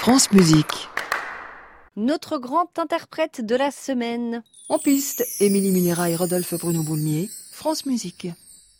France Musique. Notre grand interprète de la semaine. En piste, Émilie Minera et Rodolphe Bruno Boulmier, France Musique.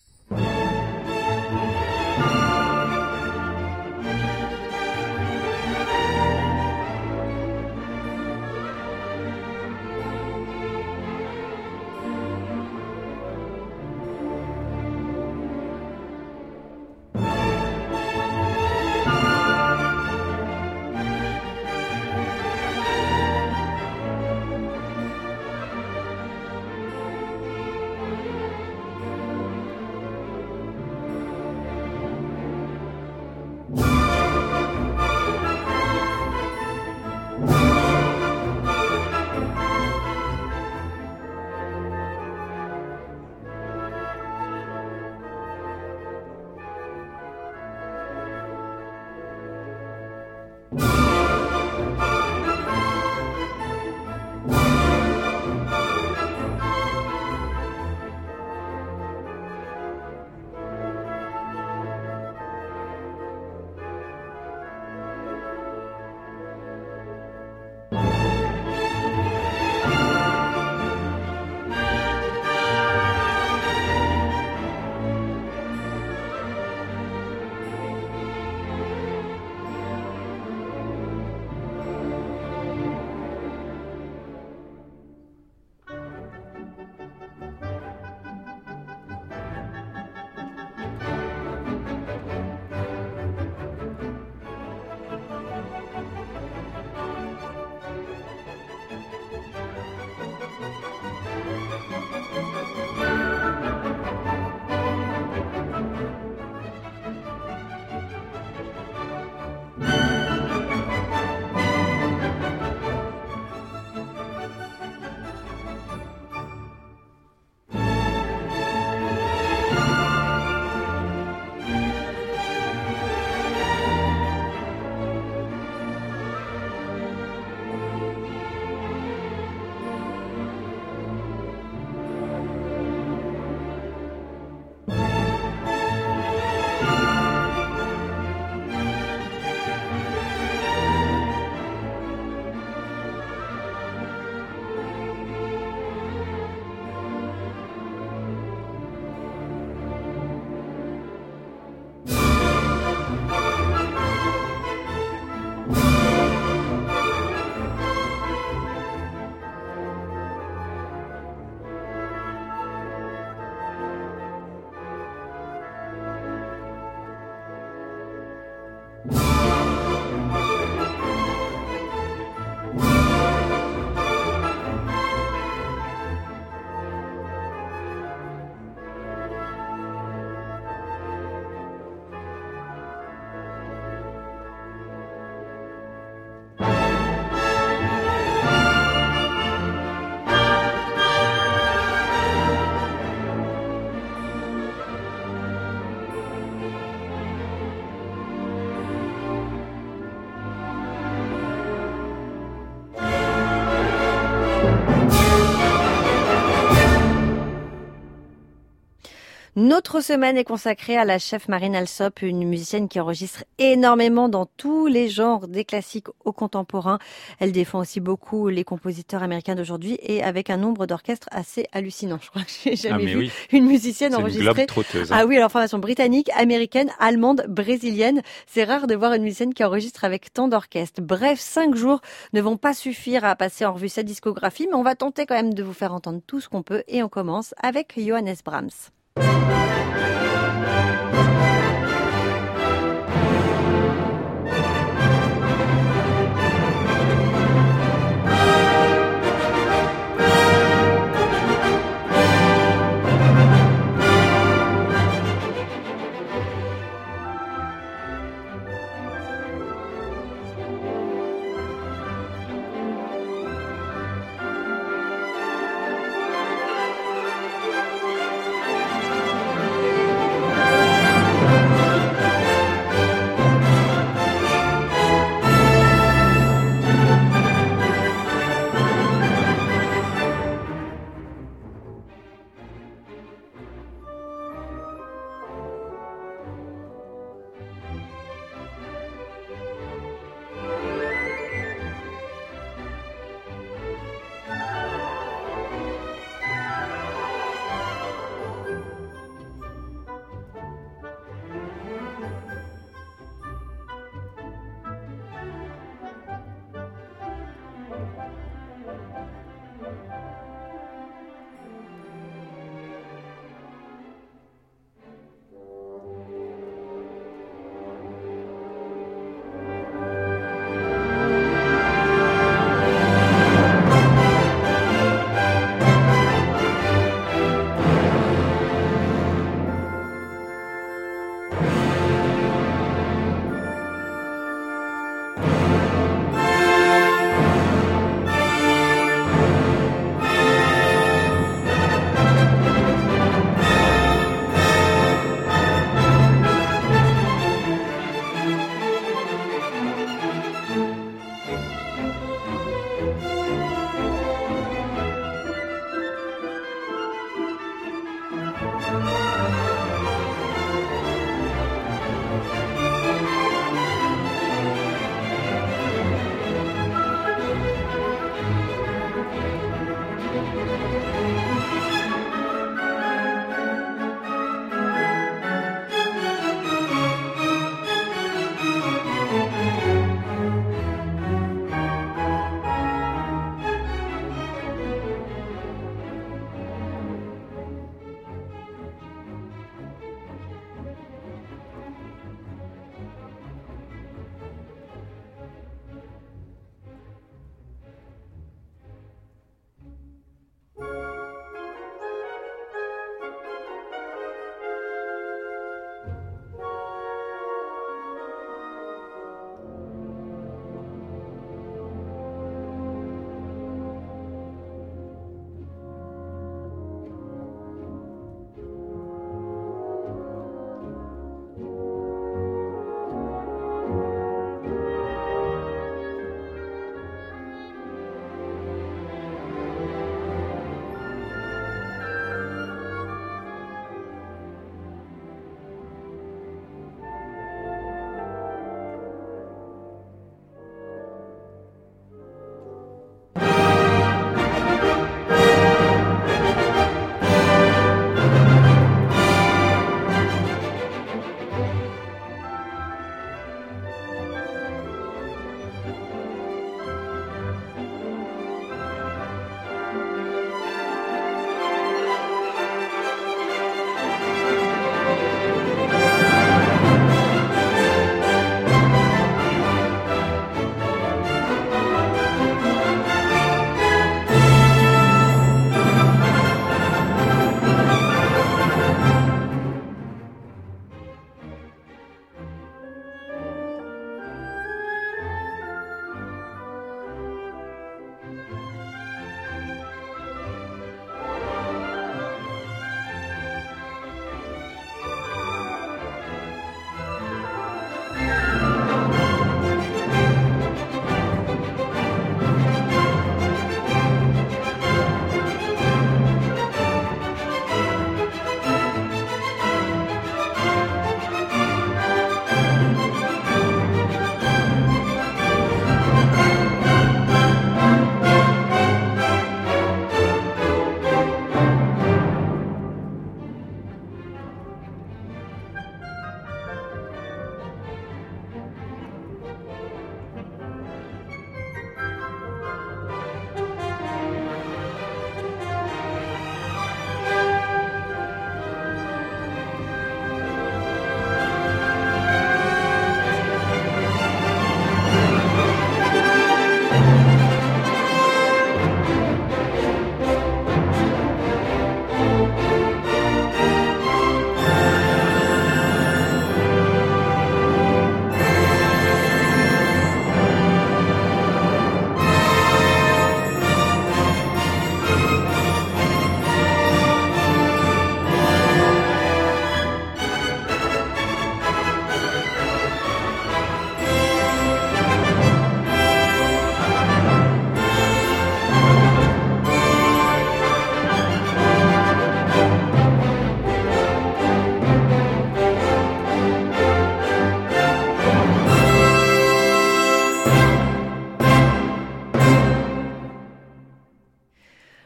Notre semaine est consacrée à la chef Marine Alsop, une musicienne qui enregistre énormément dans tous les genres, des classiques au contemporain. Elle défend aussi beaucoup les compositeurs américains d'aujourd'hui et avec un nombre d'orchestres assez hallucinant. Je crois que j'ai jamais vu une musicienne enregistrée. C'est une globe-trotteuse. Ah oui, alors formation britannique, américaine, allemande, brésilienne. C'est rare de voir une musicienne qui enregistre avec tant d'orchestres. Bref, 5 jours ne vont pas suffire à passer en revue cette discographie, mais on va tenter quand même de vous faire entendre tout ce qu'on peut et on commence avec Johannes Brahms.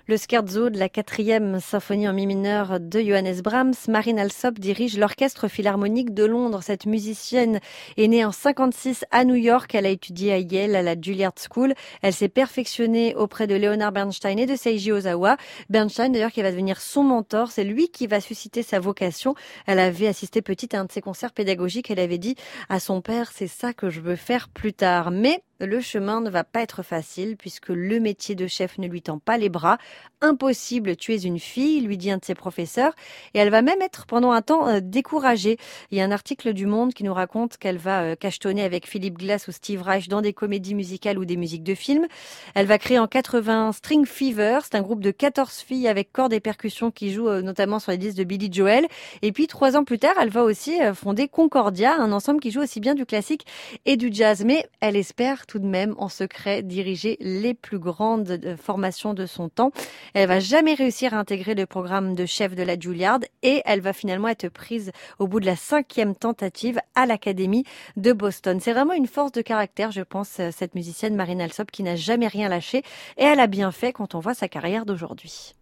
Le scherzo de la 4e symphonie en mi mineur de Johannes Brahms, Marine Alsop dirige l'Orchestre Philharmonique de Londres. Cette musicienne est née en 56 à New York. Elle a étudié à Yale, à la Juilliard School. Elle s'est perfectionnée auprès de Leonard Bernstein et de Seiji Ozawa. Bernstein, d'ailleurs, qui va devenir son mentor. C'est lui qui va susciter sa vocation. Elle avait assisté petite à un de ses concerts pédagogiques. Elle avait dit à son père, c'est ça que je veux faire plus tard. Mais le chemin ne va pas être facile puisque le métier de chef ne lui tend pas les bras. Impossible, tu es une fille, lui dit un de ses professeurs. Et elle va même être pendant un temps découragée. Il y a un article du Monde qui nous raconte qu'elle va cachetonner avec Philip Glass ou Steve Reich dans des comédies musicales ou des musiques de films. Elle va créer en 80 String Fever. C'est un groupe de 14 filles avec cordes et percussions qui jouent notamment sur les disques de Billy Joel. Et puis 3 ans plus tard, elle va aussi fonder Concordia, un ensemble qui joue aussi bien du classique et du jazz. Mais elle espère tout de même en secret diriger les plus grandes formations de son temps. Elle va jamais réussir à intégrer le programme de chef de la Juilliard et elle va finalement être prise au bout de la 5e tentative à l'Académie de Boston. C'est vraiment une force de caractère, je pense, cette musicienne Marine Alsop qui n'a jamais rien lâché et elle a bien fait quand on voit sa carrière d'aujourd'hui.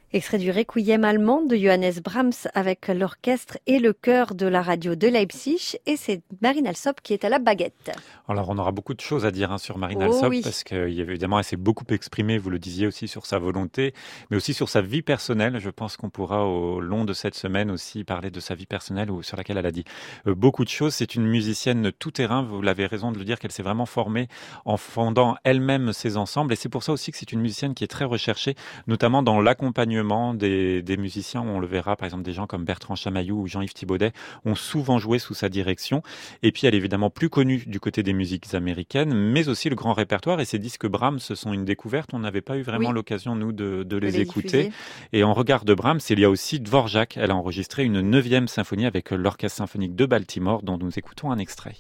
Extrait du Requiem allemand de Johannes Brahms avec l'orchestre et le chœur de la radio de Leipzig. Et c'est Marine Alsop qui est à la baguette. Alors, on aura beaucoup de choses à dire sur Marine Oh Alsop oui. parce qu'évidemment, elle s'est beaucoup exprimée, vous le disiez aussi, sur sa volonté, mais aussi sur sa vie personnelle. Je pense qu'on pourra, au long de cette semaine aussi, parler de sa vie personnelle sur laquelle elle a dit beaucoup de choses. C'est une musicienne tout-terrain, vous l'avez raison de le dire, qu'elle s'est vraiment formée en fondant elle-même ses ensembles. Et c'est pour ça aussi que c'est une musicienne qui est très recherchée, notamment dans l'accompagnement des musiciens. On le verra, par exemple, des gens comme Bertrand Chamaillou ou Jean-Yves Thibaudet ont souvent joué sous sa direction. Et puis, elle est évidemment plus connue du côté des musiques américaines, mais aussi le grand répertoire. Et ces disques Brahms, ce sont une découverte. On n'avait pas eu vraiment l'occasion, nous, de les écouter. Diffuser. Et en regard de Brahms, il y a aussi Dvorak. Elle a enregistré une 9e symphonie avec l'Orchestre symphonique de Baltimore, dont nous écoutons un extrait.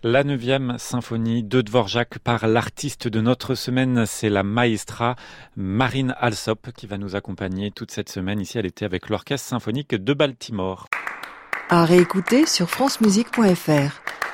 La 9e symphonie de Dvorak par l'artiste de notre semaine, c'est la maestra Marine Alsop qui va nous accompagner toute cette semaine ici à l'été avec l'Orchestre symphonique de Baltimore. À réécouter sur francemusique.fr.